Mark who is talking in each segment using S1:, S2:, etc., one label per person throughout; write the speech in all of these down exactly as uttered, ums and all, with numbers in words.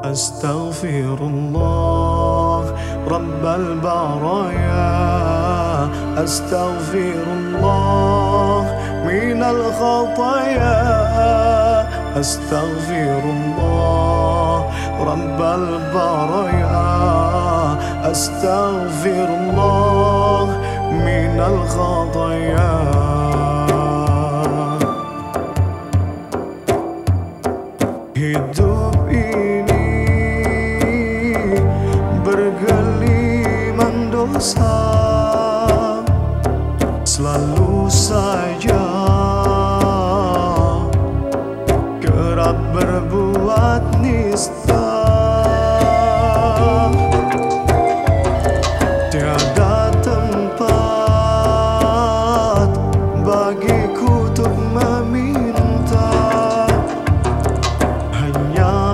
S1: أستغفر الله رب البرايا، أستغفر الله من الخطايا، أستغفر الله رب البرايا، أستغفر الله من الخطايا. Hidup ini bergeliman dosa, selalu saja kerap berbuat nista. Tiada tempat bagiku untuk meminta, hanya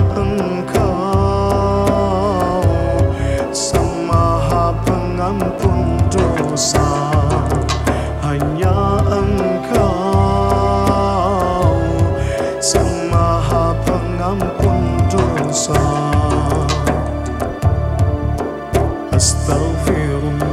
S1: Engkau Sang Maha Pengampun dosa, hanya Engkau Sang Maha Pengampun dosa. Astaghfirullah